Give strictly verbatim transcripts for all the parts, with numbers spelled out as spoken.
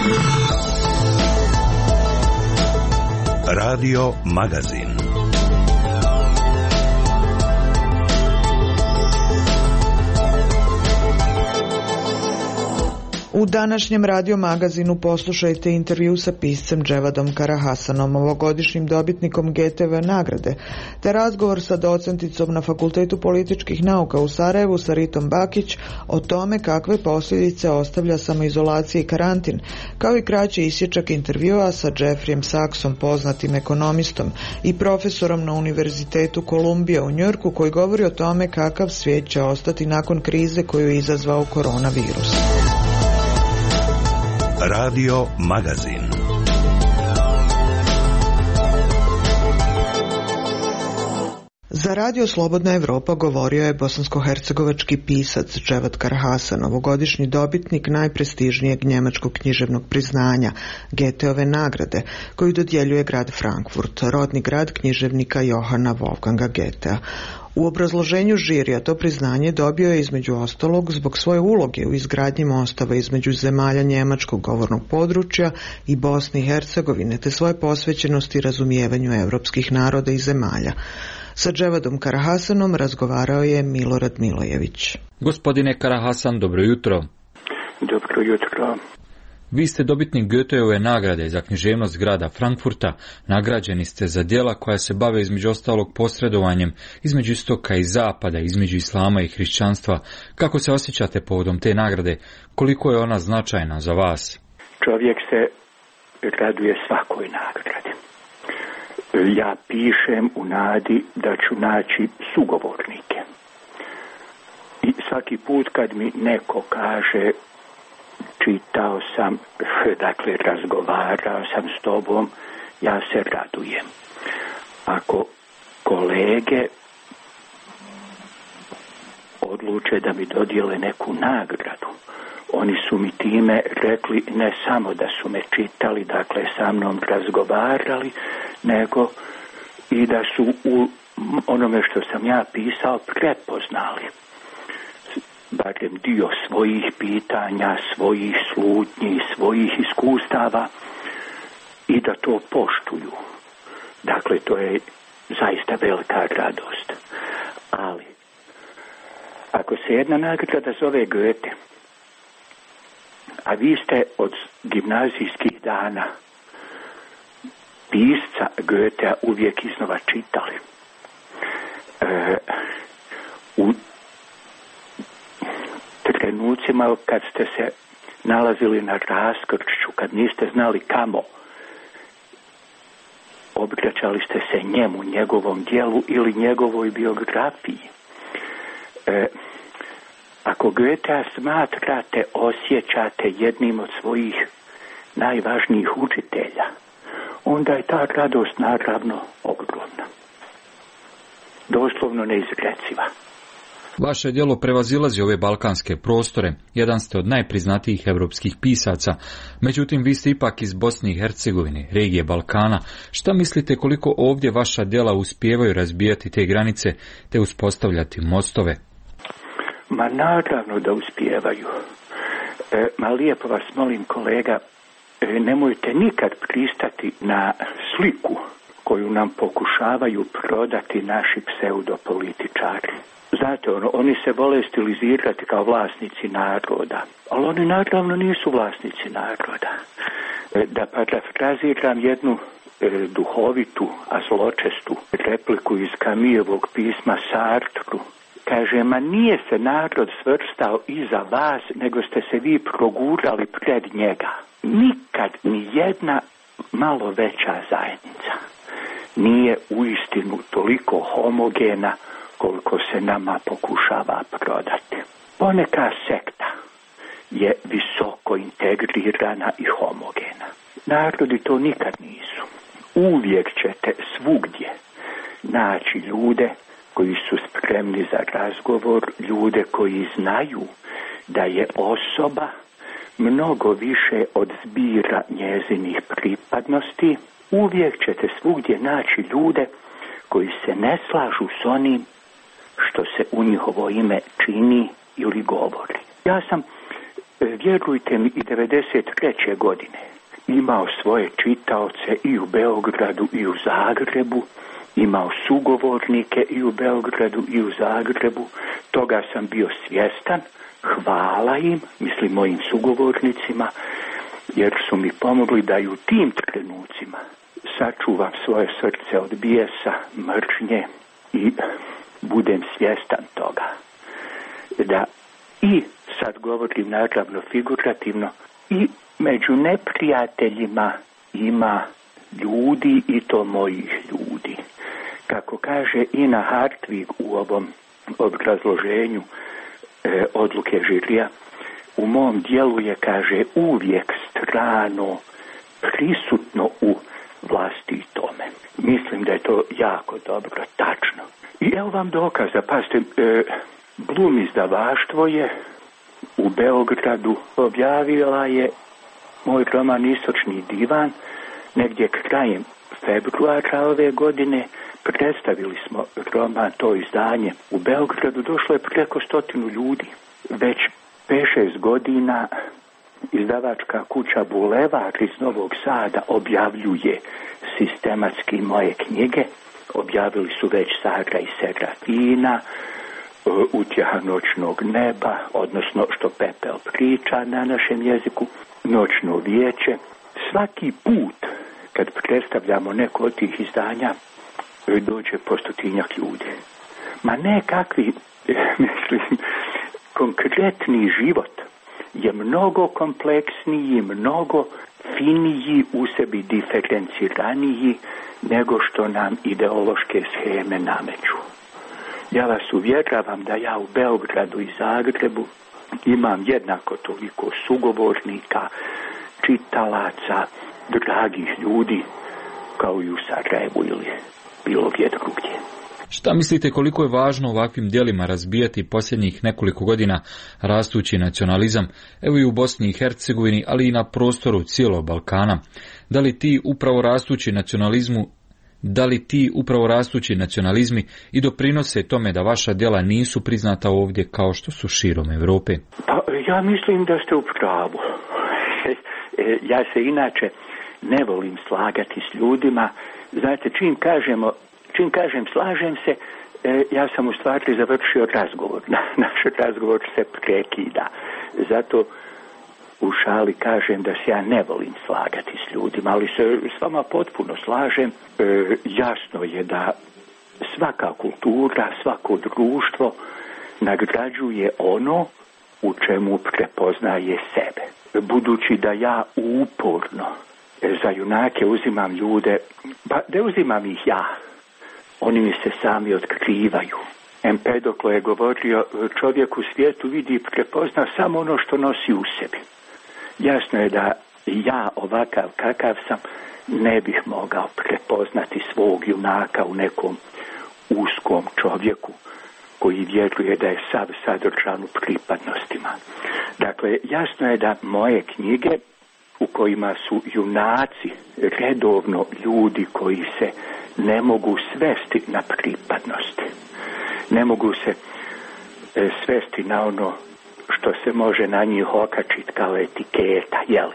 Radio Magazin. U današnjem Radio Magazinu poslušajte intervju sa piscem Dževadom Karahasanom, ovogodišnjim dobitnikom G T V nagrade, te razgovor sa docenticom na Fakultetu političkih nauka u Sarajevu sa Ritom Bakić o tome kakve posljedice ostavlja samoizolacija i karantin, kao i kraći isječak intervjua sa Jeffreyem Saxom, poznatim ekonomistom i profesorom na Univerzitetu Kolumbija u Njujorku, koji govori o tome kakav svijet će ostati nakon krize koju je izazvao koronavirus. Radio Magazin. Za Radio Slobodna Evropa govorio je bosansko-hercegovački pisac Dževad Karahasan, ovogodišnji dobitnik najprestižnijeg njemačkog književnog priznanja, G T ove nagrade, koju dodjeljuje grad Frankfurt, rodni grad književnika Johana Wolfganga Goethea. U obrazloženju žirija to priznanje dobio je između ostalog zbog svoje uloge u izgradnji mostova između zemalja njemačkog govornog područja i Bosne i Hercegovine, te svoje posvećenosti razumijevanju evropskih naroda i zemalja. Sa Dževadom Karahasanom razgovarao je Milorad Milojević. Gospodine Karahasan, dobro jutro. Dobro jutro. Vi ste dobitnik Goetheove nagrade za književnost grada Frankfurta. Nagrađeni ste za djela koja se bave između ostalog posredovanjem između istoka i zapada, između islama i hrišćanstva. Kako se osjećate povodom te nagrade? Koliko je ona značajna za vas? Čovjek se raduje svakoj nagradi. Ja pišem u nadi da ću naći sugovornike. I svaki put kad mi neko kaže čitao sam, dakle razgovarao sam s tobom, ja se radujem. Ako kolege odluče da mi dodijele neku nagradu, oni su mi time rekli ne samo da su me čitali, dakle sa mnom razgovarali, nego i da su u onome što sam ja pisao prepoznali barem dio svojih pitanja, svojih slutnji, svojih iskustava i da to poštuju. Dakle, to je zaista velika radost. Ali, ako se jedna nagrada zove Goethe, a vi ste od gimnazijskih dana pisca Goethea uvijek iznova čitali, e, u trenucima kad ste se nalazili na raskršću, kad niste znali kamo, obraćali ste se njemu, njegovom djelu ili njegovoj biografiji. E, ako Goethea smatrate, osjećate jednim od svojih najvažnijih učitelja, onda je ta radost naravno ogromna. Doslovno neizreciva. Vaše djelo prevazilazi ove balkanske prostore, jedan ste od najpriznatijih europskih pisaca, međutim vi ste ipak iz Bosne i Hercegovine, regije Balkana. Šta mislite koliko ovdje vaša djela uspijevaju razbijati te granice te uspostavljati mostove? Ma naravno da uspijevaju. E, ma lijepo vas molim kolega, e, nemojte nikad pristati na sliku koju nam pokušavaju prodati naši pseudopolitičari. Znate, ono, oni se vole stilizirati kao vlasnici naroda, ali oni naravno nisu vlasnici naroda. E, da parafraziram jednu e, duhovitu, a zločestu repliku iz Camusovog pisma Sartru, kaže, ma nije se narod svrstao iza vas, nego ste se vi progurali pred njega. Nikad ni jedna malo veća zajednica nije uistinu toliko homogena koliko se nama pokušava prodati. Poneka sekta je visoko integrirana i homogena. Narodi to nikad nisu. Uvijek ćete svugdje naći ljude koji su spremni za razgovor, ljude koji znaju da je osoba mnogo više od zbira njezinih pripadnosti. Uvijek ćete svugdje naći ljude koji se ne slažu s onim što se u njihovo ime čini ili govori. Ja sam vjerujte mi, i devedeset treće godine imao svoje čitaoce i u Beogradu i u Zagrebu, imao sugovornike i u Beogradu i u Zagrebu, toga sam bio svjestan, hvala im, mislim mojim sugovornicima, jer su mi pomogli da i u tim trenucima sačuvam svoje srce od bijesa, mržnje i budem svjestan toga. Da i, sad govorim naravno figurativno, i među neprijateljima ima ljudi i to mojih ljudi. Kako kaže Ina Hartvig u ovom obrazloženju e, odluke žirija, u mom dijelu je, kaže, uvijek strano prisutno u vlasti tome. Mislim da je to jako dobro, tačno. I evo vam dokaza, pazite, e, Blum izdavaštvo je u Beogradu objavila je moj roman Istočni divan, negdje krajem februara ove godine. Predstavili smo roman, to izdanje u Beogradu, došlo je preko stotinu ljudi. Već pet šest godina izdavačka kuća Bulevar iz Novog Sada objavljuje sistematski moje knjige. Objavili su već Saga i Serafina, Utjeha noćnog neba, odnosno Što pepeo priča na našem jeziku, Noćno vijeće. Svaki put kad predstavljamo neko od tih izdanja dođe po stotinjak ljudi. Ma nekakvi, mislim, konkretni život je mnogo kompleksniji, mnogo finiji, u sebi diferenciraniji nego što nam ideološke sheme nameću. Ja vas uvjeravam da ja u Beogradu i Zagrebu imam jednako toliko sugovornika, čitalaca, dragih ljudi kao i u Sarajevu ili bilo gdje drugdje. Šta mislite koliko je važno ovakvim djelima razbijati posljednjih nekoliko godina rastući nacionalizam, evo i u Bosni i Hercegovini, ali i na prostoru cijelog Balkana? Da li ti upravo rastući nacionalizmu Da li ti upravo rastući nacionalizmi i doprinose tome da vaša djela nisu priznata ovdje kao što su širom Europe? Pa, ja mislim da ste u pravu. Ja se inače ne volim slagati s ljudima. Znate, čim kažemo, čim kažem slažem se, ja sam u stvari završio razgovor. Naš razgovor se prekida. Zato u šali kažem da se ja ne volim slagati s ljudima, ali se s vama potpuno slažem. E, jasno je da svaka kultura, svako društvo nagrađuje ono u čemu prepoznaje sebe. Budući da ja uporno za junake uzimam ljude, pa ne uzimam ih ja, oni mi se sami otkrivaju. Empedoklo je govorio, čovjek u svijetu vidi i prepozna samo ono što nosi u sebi. Jasno je da ja ovakav kakav sam ne bih mogao prepoznati svog junaka u nekom uskom čovjeku koji vjeruje da je sav sadržan u pripadnostima. Dakle, jasno je da moje knjige u kojima su junaci redovno ljudi koji se ne mogu svesti na pripadnosti, ne mogu se e, svesti na ono što se može na njih okačiti kao etiketa, jeli?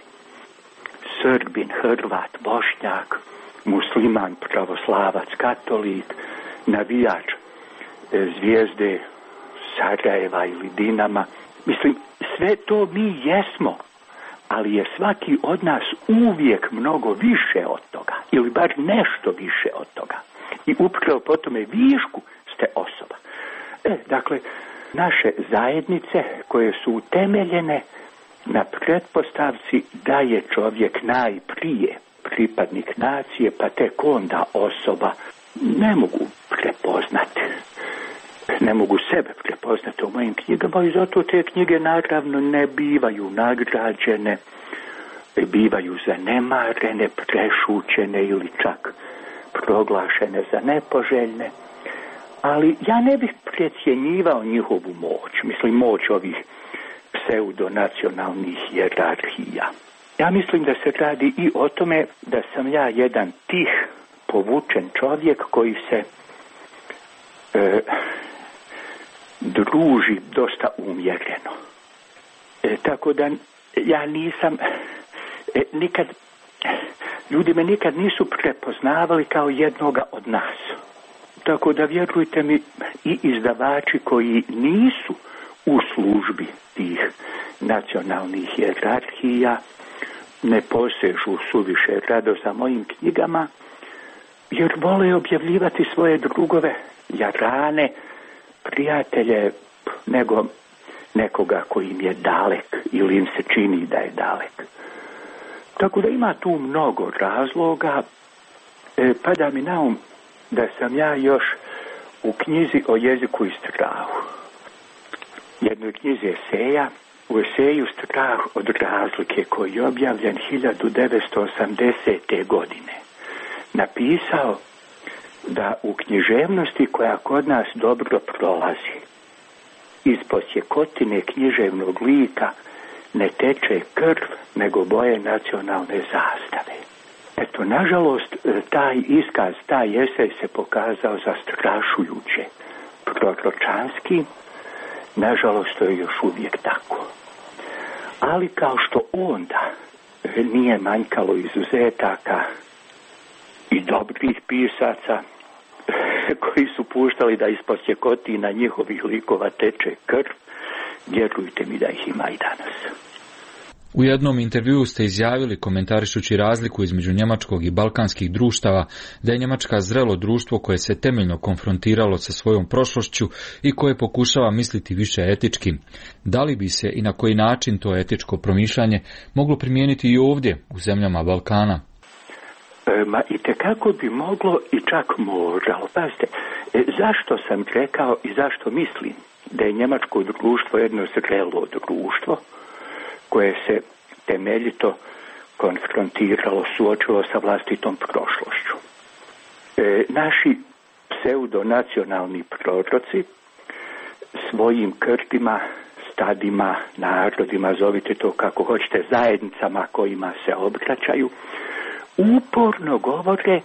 Srbin, Hrvat, Bošnjak, musliman, pravoslavac, katolik, navijač e, Zvijezde, Sarajeva ili Dinama. Mislim, sve to mi jesmo, ali je svaki od nas uvijek mnogo više od toga, ili bar nešto više od toga. I upravo po tome višku ste osoba. E, dakle, naše zajednice koje su utemeljene na pretpostavci da je čovjek najprije pripadnik nacije, pa tek onda osoba, ne mogu prepoznati. Ne mogu sebe prepoznati u mojim knjigama i zato te knjige naravno ne bivaju nagrađene, bivaju zanemarene, prešućene ili čak proglašene za nepoželjne. Ali ja ne bih precjenjivao njihovu moć, mislim moć ovih pseudonacionalnih hijerarhija. Ja mislim da se radi i o tome da sam ja jedan tih, povučen čovjek koji se e, druži dosta umjereno. E, tako da ja nisam e, nikad, ljudi me nikad nisu prepoznavali kao jednoga od nas. Tako da vjerujte mi, i izdavači koji nisu u službi tih nacionalnih hijerarhija ne posežu suviše rado za mojim knjigama, jer vole objavljivati svoje drugove, jarane, prijatelje, nego nekoga koji im je dalek ili im se čini da je dalek. Tako da ima tu mnogo razloga. E, pada mi na um da sam ja još u knjizi o jeziku i strahu, jednoj knjizi eseja, u eseju Strah od razlike, koji je objavljen hiljadu devetsto osamdesete. godine, napisao da u književnosti koja kod nas dobro prolazi, iz posjekotine književnog lika ne teče krv, nego boje nacionalne zastave. Eto, nažalost, taj iskaz, taj esej se pokazao zastrašujuće proročanski. Nažalost, to je još uvijek tako. Ali kao što onda nije manjkalo izuzetaka i dobrih pisaca koji su puštali da ispod sjekotina njihovih likova teče krv, vjerujte mi da ih ima i danas. U jednom intervjuu ste izjavili, komentarišući razliku između njemačkog i balkanskih društava, da je Njemačka zrelo društvo koje se temeljno konfrontiralo sa svojom prošlošću i koje pokušava misliti više etički. Da li bi se i na koji način to etičko promišljanje moglo primijeniti i ovdje, u zemljama Balkana? E, ma i tekako bi moglo i čak moralo. Pazite, e, zašto sam rekao i zašto mislim da je njemačko društvo jedno zrelo društvo koje se temeljito konfrontiralo, suočilo sa vlastitom prošlošću. E, naši pseudonacionalni proroci svojim krdima, stadima, narodima, zovite to kako hoćete, zajednicama kojima se obraćaju, uporno govore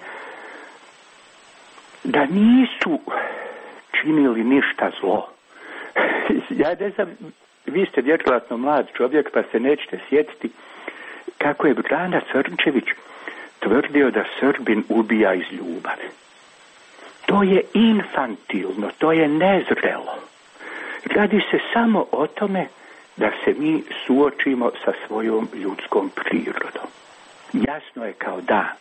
da nisu činili ništa zlo. Ja ne znam, vi ste vjerojatno mlad čovjek pa se nećete sjetiti kako je Brana Crnčević tvrdio da Srbin ubija iz ljubavi. To je infantilno, to je nezrelo. Radi se samo o tome da se mi suočimo sa svojom ljudskom prirodom. Jasno je kao dan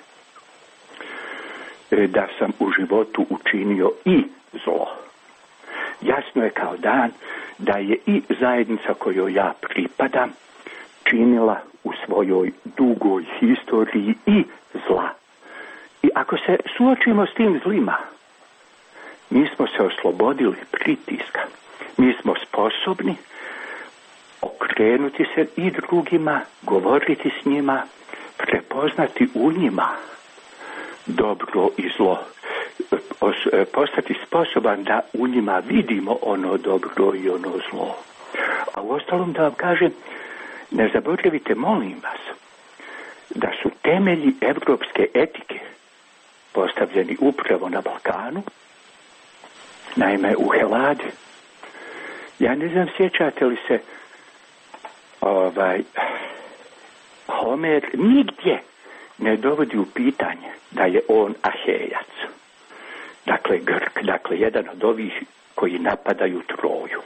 da sam u životu učinio i zlo. Jasno je kao dan da je i zajednica kojoj ja pripadam činila u svojoj dugoj historiji i zla. I ako se suočimo s tim zlima, mi smo se oslobodili pritiska. Mi smo sposobni okrenuti se i drugima, govoriti s njima, prepoznati u njima dobro i zlo, postati sposoban da u njima vidimo ono dobro i ono zlo. A u ostalom da vam kažem, ne zaboravite, molim vas, da su temelji evropske etike postavljeni upravo na Balkanu, naime u Heladi. Ja ne znam, sjećate li se, ovaj, Homer nigdje ne dovodi u pitanje da je on Ahejac. Dakle, Grk, dakle, jedan od ovih koji napadaju Troju.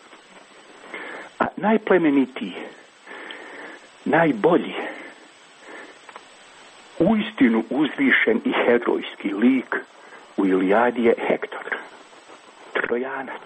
A najplemenitiji, najbolji, uistinu uzvišen i herojski lik u Ilijadi je Hektor, Trojanac.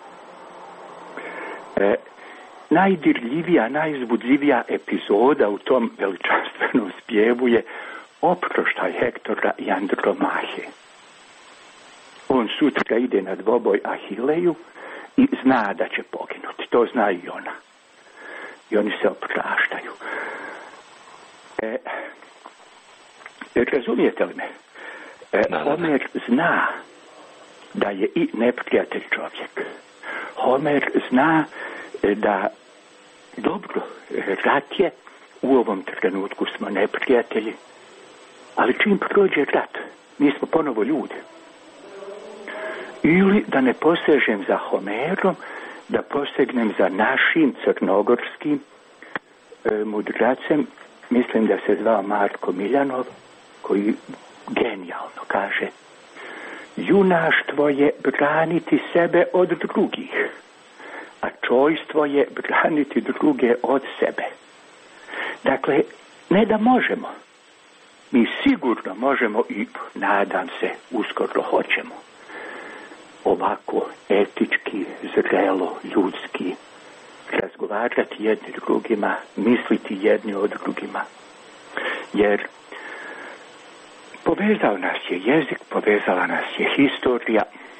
E, najdirljivija, najuzbudljivija epizoda u tom veličanstvenom spjevu je oproštaj Hektora i Andromahe. On sutra ide na dvoboj Ahileju i zna da će poginuti. To zna i ona. I oni se opraštaju. E, razumijete li me? E, Homer zna da je i neprijatelj čovjek. Homer zna da dobro, rat je, u ovom trenutku smo neprijatelji, ali čim prođe rat, mi smo ponovo ljudi. Ili, da ne posežem za Homerom, da posegnem za našim crnogorskim e, mudracem, mislim da se zvao Marko Miljanov, koji genijalno kaže: junaštvo je braniti sebe od drugih, a čojstvo je braniti druge od sebe. Dakle, ne da možemo, mi sigurno možemo i, nadam se, uskoro hoćemo ovako etički, zrelo, ljudski razgovarati jedni drugima, misliti jedni o drugima. Jer povezao nas je jezik, povezala nas je historija.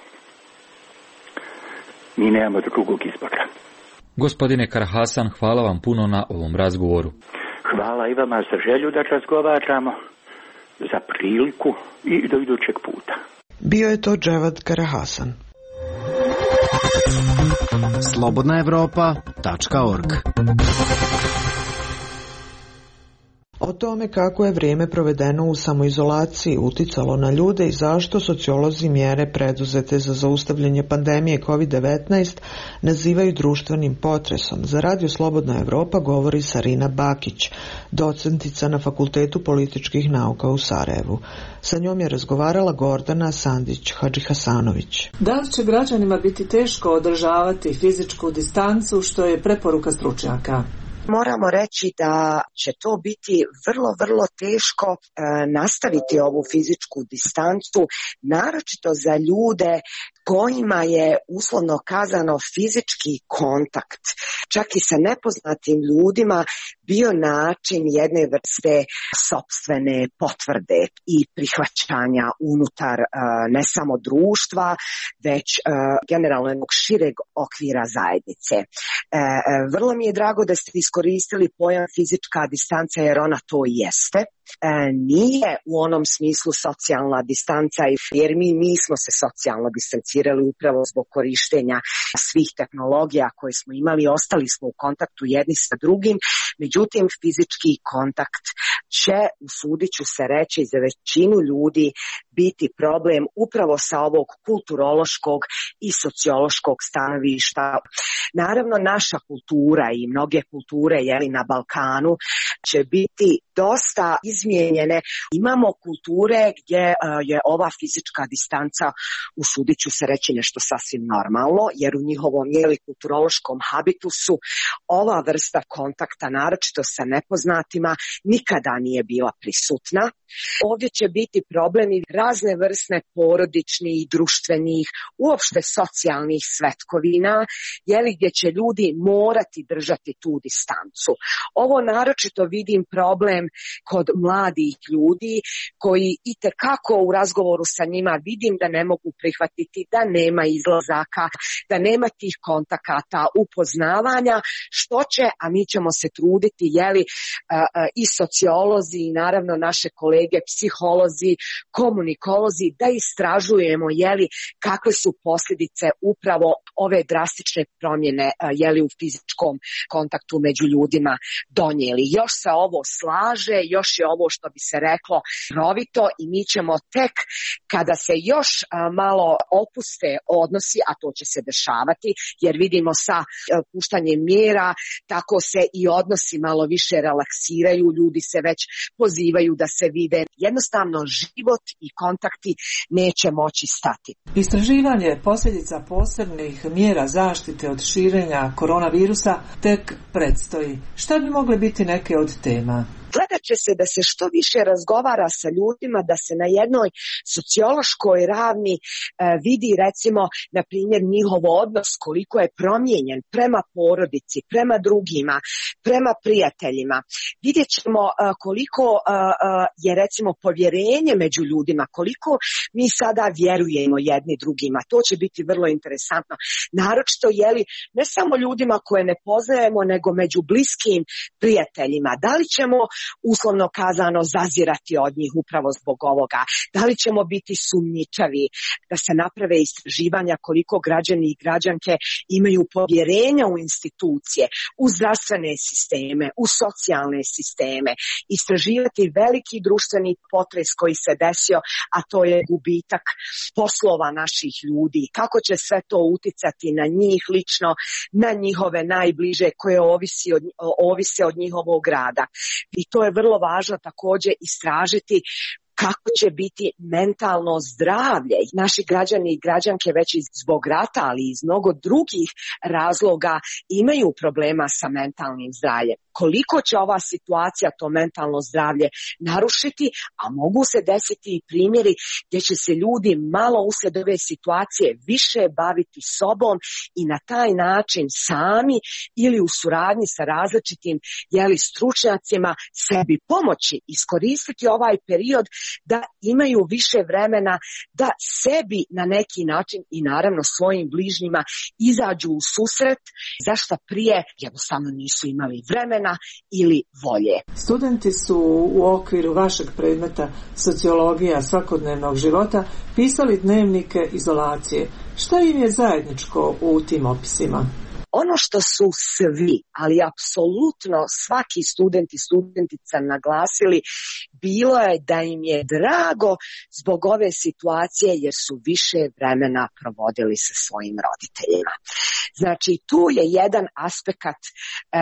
Mi nemamo drugog izbora. Gospodine Karahasan, hvala vam puno na ovom razgovoru. Hvala i vama za želju da razgovaramo, za priliku i do idućeg puta. Bio je to Dževad Karahasan. slobodna evropa tačka org. O tome kako je vrijeme provedeno u samoizolaciji uticalo na ljude i zašto sociolozi mjere preduzete za zaustavljanje pandemije kovid devetnaest nazivaju društvenim potresom. Za Radio Slobodna Evropa govori Sarina Bakić, docentica na Fakultetu političkih nauka u Sarajevu. Sa njom je razgovarala Gordana Sandić-Hadžihasanović. Da li će građanima biti teško održavati fizičku distancu, što je preporuka stručnjaka? Moramo reći da će to biti vrlo, vrlo teško e, nastaviti ovu fizičku distancu, naročito za ljude kojima je uslovno kazano fizički kontakt, čak i sa nepoznatim ljudima, bio način jedne vrste sopstvene potvrde i prihvaćanja unutar e, ne samo društva, već e, generalno jednog šireg okvira zajednice. E, vrlo mi je drago da ste iskoristili pojam fizička distanca, jer ona to i jeste. E, nije u onom smislu socijalna distanca, jer mi nismo se socijalno distancirali upravo zbog korištenja svih tehnologija koje smo imali, ostali smo u kontaktu jedni sa drugim, međutim fizički kontakt će, usudit ću se reći, za većinu ljudi biti problem upravo sa ovog kulturološkog i sociološkog stanovišta. Naravno, naša kultura i mnoge kulture jeli, na Balkanu će biti dosta izmijenjene. Imamo kulture gdje uh, je ova fizička distanca, usudit ću se reći, nešto sasvim normalno, jer u njihovom jeli, kulturološkom habitusu ova vrsta kontakta, naročito sa nepoznatima, nikada nije bila prisutna. Ovdje će biti problemi razne vrste porodičnih, društvenih, uopšte socijalnih svetkovina, jeli, gdje će ljudi morati držati tu distancu. Ovo naročito vidim problem kod mladih ljudi koji itekako u razgovoru sa njima vidim da ne mogu prihvatiti da nema izlazaka, da nema tih kontakata, upoznavanja, što će, a mi ćemo se truditi, jeli, i sociolozi i naravno naše kolege, psiholozi, komunikolozi, da istražujemo, jeli, kakve su posljedice upravo ove drastične promjene, jeli, u fizičkom kontaktu među ljudima donijeli. Još se ovo slaže, još je ovo, što bi se reklo, rovito, i mi ćemo tek kada se još a, malo opuste odnosi, a to će se dešavati, jer vidimo sa a, puštanjem mjera, tako se i odnosi malo više relaksiraju, ljudi se već pozivaju da se vide. Jednostavno život i kontakti neće moći stati. Istraživanje posljedica posebnih mjera zaštite od širenja koronavirusa tek predstoji. Šta bi mogle biti neke od tema? Gledat će se da se što više razgovara sa ljudima, da se na jednoj sociološkoj ravni e, vidi, recimo, na primjer, njihov odnos koliko je promijenjen prema porodici, prema drugima, prema prijateljima. Vidjet ćemo e, koliko e, je, recimo, povjerenje među ljudima, koliko mi sada vjerujemo jedni drugima. To će biti vrlo interesantno. Naročito, jeli, ne samo ljudima koje ne poznajemo, nego među bliskim prijateljima. Da li ćemo uslovno kazano zazirati od njih upravo zbog ovoga? Da li ćemo biti sumnjičavi, da se naprave istraživanja koliko građani i građanke imaju povjerenja u institucije, u zdravstvene sisteme, u socijalne sisteme istraživati veliki društveni potres koji se desio, a to je gubitak poslova naših ljudi. Kako će sve to uticati na njih lično, na njihove najbliže koje ovisi od, ovise od njihovog rada. I to je vrlo važno također istražiti kako će biti mentalno zdravlje. Naši građani i građanke već i zbog rata, ali i iz mnogo drugih razloga imaju problema sa mentalnim zdravljem. Koliko će ova situacija to mentalno zdravlje narušiti, a mogu se desiti i primjeri gdje će se ljudi malo uslijed ove situacije više baviti sobom i na taj način sami ili u suradnji sa različitim jeli, stručnjacima sebi pomoći, iskoristiti ovaj period da imaju više vremena da sebi na neki način i naravno svojim bližnjima izađu u susret, zašto prije jednostavno nisu imali vremena ili volje. Studenti su u okviru vašeg predmeta sociologija svakodnevnog života pisali dnevnike izolacije. Šta im je zajedničko u tim opisima? Ono što su svi, ali apsolutno svaki student i studentica naglasili, bilo je da im je drago zbog ove situacije jer su više vremena provodili sa svojim roditeljima. Znači, tu je jedan aspekt e, e,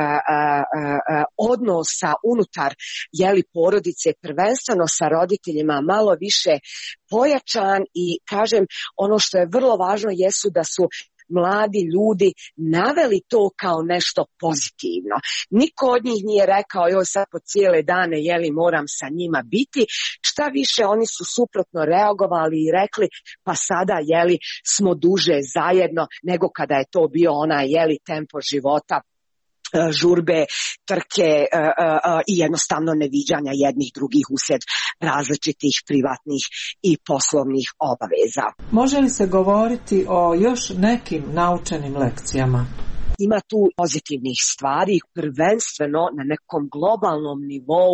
e, odnosa unutar jeli, porodice, prvenstveno sa roditeljima, malo više pojačan i kažem, ono što je vrlo važno jesu da su mladi ljudi naveli to kao nešto pozitivno. Niko od njih nije rekao joj sad po cijele dane jeli moram sa njima biti, šta više oni su suprotno reagovali i rekli pa sada jeli smo duže zajedno nego kada je to bio onaj jeli tempo života, žurbe, trke uh, uh, i jednostavno neviđanja jednih drugih uslijed različitih privatnih i poslovnih obaveza. Može li se govoriti o još nekim naučenim lekcijama? Ima tu pozitivnih stvari, prvenstveno na nekom globalnom nivou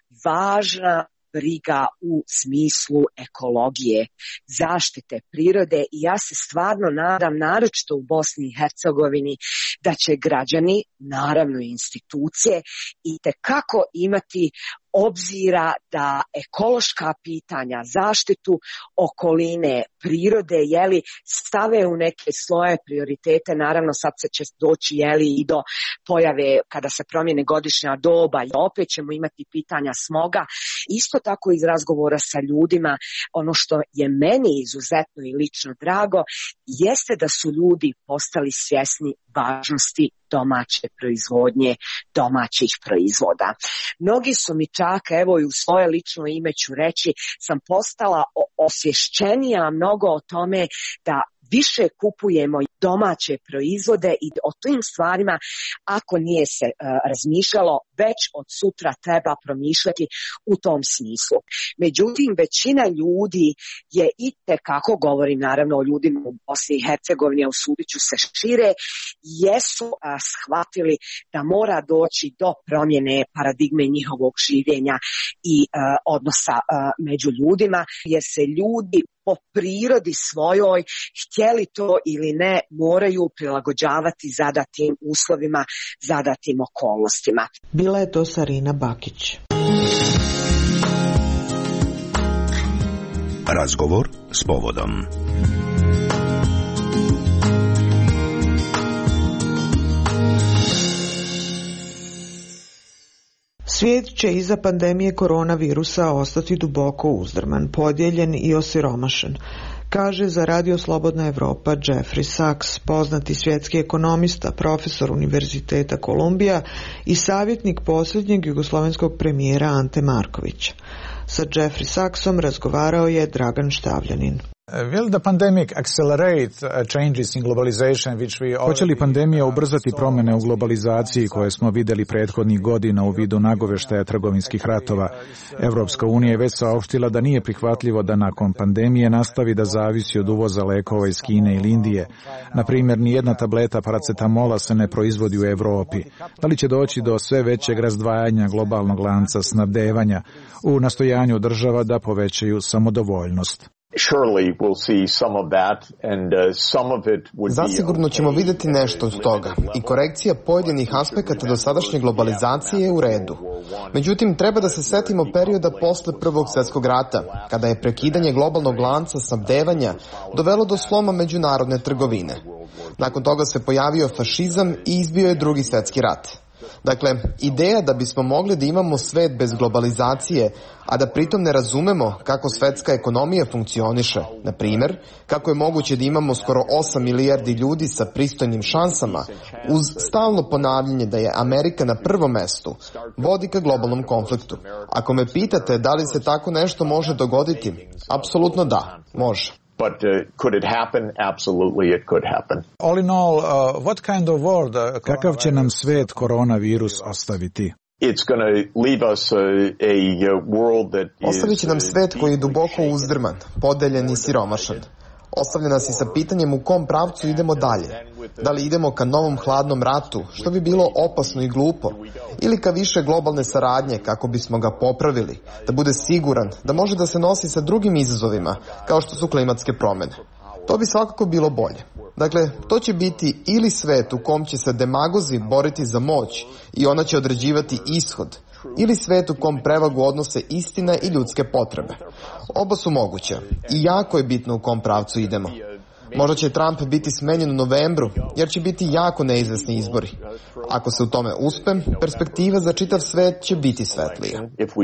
važna briga u smislu ekologije, zaštite prirode i ja se stvarno nadam, naročito u Bosni i Hercegovini, da će građani, naravno i institucije, itekako imati obzira da ekološka pitanja, zaštitu okoline, prirode, jeli, stave u neke svoje prioritete. Naravno, sad se će doći jeli, i do pojave kada se promijene godišnja doba i opet ćemo imati pitanja smoga. Isto tako iz razgovora sa ljudima, ono što je meni izuzetno i lično drago, jeste da su ljudi postali svjesni važnosti domaće proizvodnje, domaćih proizvoda. Mnogi su mi čak, evo i u svoje lično ime ću reći, sam postala osvješćenija mnogo o tome da više kupujemo domaće proizvode i o tim stvarima, ako nije se uh, razmišljalo, već od sutra treba promišljati u tom smislu. Međutim, većina ljudi je itekako, govorim naravno o ljudima u Bosni i Hercegovini, a usudit ću se šire, jesu uh, shvatili da mora doći do promjene paradigme njihovog življenja i uh, odnosa uh, među ljudima, jer se ljudi po prirodi svojoj, htjeli to ili ne, moraju prilagođavati zadatim uslovima, zadatim okolnostima. Bila je to Sarina Bakić. Razgovor s povodom. Svijet će iza pandemije koronavirusa ostati duboko uzdrman, podijeljen i osiromašen, kaže za Radio Slobodna Evropa Jeffrey Sachs, poznati svjetski ekonomista, profesor Univerziteta Kolumbija i savjetnik posljednjeg jugoslovenskog premijera Ante Markovića. Sa Jeffrey Sachsom razgovarao je Dragan Štavljanin. Hoće li pandemija ubrzati promjene u globalizaciji koje smo vidjeli prethodnih godina u vidu nagoveštaja trgovinskih ratova? Evropska unija je već saopštila da nije prihvatljivo da nakon pandemije nastavi da zavisi od uvoza lekova iz Kine ili Indije. Na primjer, nijedna tableta paracetamola se ne proizvodi u Europi. Da li će doći do sve većeg razdvajanja globalnog lanca snabdevanja u nastojanju država da povećaju samodovoljnost? Zasigurno ćemo vidjeti nešto od toga i korekcija pojedinih aspekata dosadašnje globalizacije je u redu. Međutim, treba da se setimo perioda posle Prvog svjetskog rata, kada je prekidanje globalnog lanca snabdevanja dovelo do sloma međunarodne trgovine. Nakon toga se pojavio fašizam i izbio je Drugi svjetski rat. Dakle, ideja da bismo mogli da imamo svet bez globalizacije, a da pritom ne razumemo kako svetska ekonomija funkcioniše, na primjer, kako je moguće da imamo skoro osam milijardi ljudi sa pristojnim šansama, uz stalno ponavljanje da je Amerika na prvom mestu, vodi ka globalnom konfliktu. Ako me pitate da li se tako nešto može dogoditi, apsolutno da, može. But uh, could it happen? Absolutely, it could happen. All in all, uh, what kind of world? Uh, Kakav će nam svet koronavirus ostaviti? It's going to leave us a, a world that is... Ostavit će nam svet koji je duboko uzdrman, podeljen i siromašan. Ostavlja nas i sa pitanjem u kom pravcu idemo dalje. Da li idemo ka novom hladnom ratu, što bi bilo opasno i glupo, ili ka više globalne saradnje kako bismo ga popravili, da bude siguran da može da se nosi sa drugim izazovima, kao što su klimatske promjene. To bi svakako bilo bolje. Dakle, to će biti ili svet u kom će se demagozi boriti za moć i ona će određivati ishod, ili svet u kom prevagu odnose istina i ljudske potrebe. Oba su moguće i jako je bitno u kom pravcu idemo. Možda će Trump biti smenjen u novembru, jer će biti jako neizvesni izbori. Ako se u tome uspe, perspektiva za čitav svet će biti svetlija.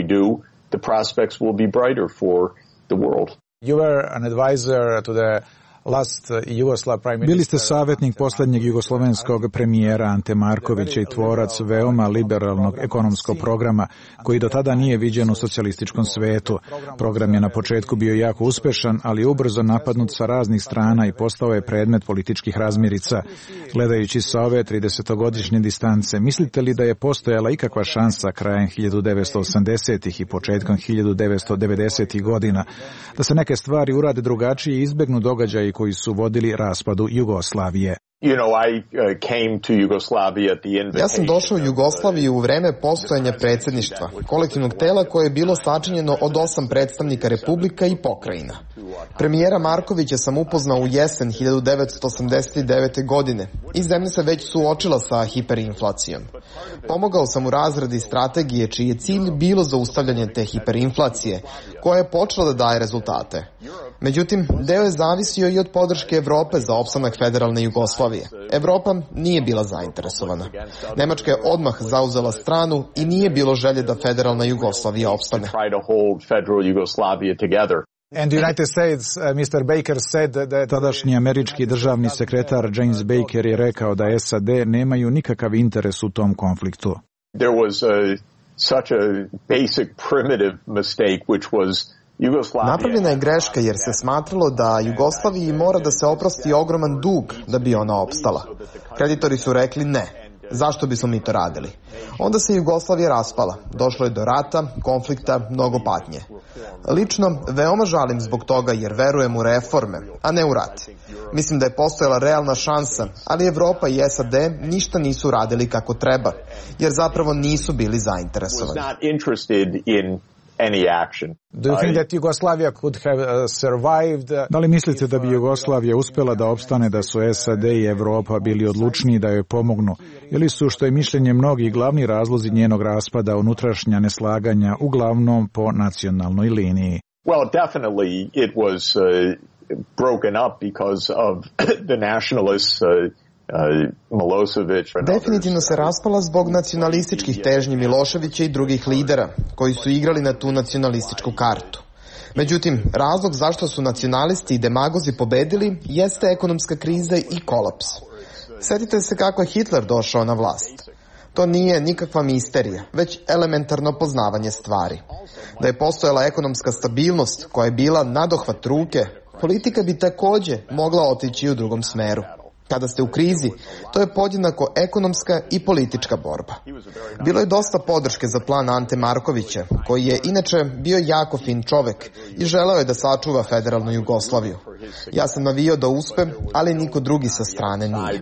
You were an advisor to the Bili ste savjetnik posljednjeg jugoslovenskog premijera Ante Markovića i tvorac veoma liberalnog ekonomskog programa koji do tada nije viđen u socijalističkom svetu. Program je na početku bio jako uspešan, ali ubrzo napadnut sa raznih strana i postao je predmet političkih razmirica. Gledajući sa ove tridesetogodišnje distance, mislite li da je postojala ikakva šansa krajem hiljadu devetsto osamdesetih i početkom hiljadu devetsto devedesetih godina da se neke stvari urade drugačije i izbegnu događaji koji su vodili raspadu Jugoslavije? You know, I uh, came to Yugoslavia at the invitation. Ja sam došao u Jugoslaviju u vreme postojanja predsjedništva, kolektivnog tela koje je bilo sačinjeno od osam predstavnika republika i pokrajina. Premijera Markovića sam upoznao u jesen hiljadu devetsto osamdeset devete. godine i zemlja se već suočila sa hiperinflacijom. Pomogao sam u razradi strategije čiji je cilj bilo zaustavljanje te hiperinflacije, koja je počela da daje rezultate. Međutim, deo je zavisio i od podrške Evrope za opstanak federalne Jugoslavije. Evropa nije bila zainteresovana. Nemačka je odmah zauzela stranu i nije bilo želje da federalna Jugoslavija opstane. And the United States, uh, mister Baker said that... Tadašnji američki državni sekretar James Baker je rekao da S A D nemaju nikakav interes u tom konfliktu. There was a, such a basic primitive mistake which was Napravljena je greška jer se smatralo da Jugoslaviji mora da se oprosti ogroman dug da bi ona opstala. Kreditori su rekli ne. Zašto bismo mi to radili? Onda se Jugoslavija raspala. Došlo je do rata, konflikta, mnogo patnje. Lično, veoma žalim zbog toga jer verujem u reforme, a ne u rat. Mislim da je postojala realna šansa, ali Evropa i S A D ništa nisu radili kako treba, jer zapravo nisu bili zainteresovani. Any action. Do you think that Yugoslavia could have uh, survived? Da li mislite da bi Jugoslavija uspela da opstane da su S A D i Evropa bili odlučniji da joj pomognu? Ili su, što je mišljenje mnogih, glavni razlozi njenog raspada unutrašnja neslaganja uglavnom po nacionalnoj liniji? Well, definitely it was uh, broken up because of the nationalists uh, Definitivno se raspala zbog nacionalističkih težnji Miloševića i drugih lidera koji su igrali na tu nacionalističku kartu. Međutim, razlog zašto su nacionalisti i demagozi pobedili jeste ekonomska kriza i kolaps. Sjetite se kako je Hitler došao na vlast. To nije nikakva misterija, već elementarno poznavanje stvari. Da je postojala ekonomska stabilnost koja je bila nadohvat ruke, politika bi također mogla otići u drugom smeru. Kada ste u krizi, to je podjednako ekonomska i politička borba. Bilo je dosta podrške za plan Ante Markovića, koji je inače bio jako fin čovek i želeo je da sačuva federalnu Jugoslaviju. Ja sam navio da uspe, ali niko drugi sa strane nije.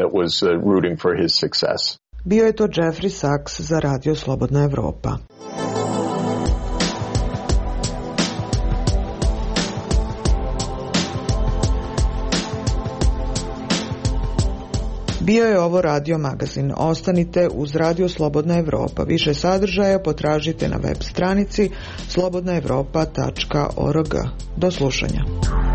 Bio je to Jeffrey Sachs za Radio Slobodna Evropa. Bio je ovo radio magazin. Ostanite uz Radio Slobodna Evropa. Više sadržaja potražite na web stranici slobodna evropa tačka org. Do slušanja.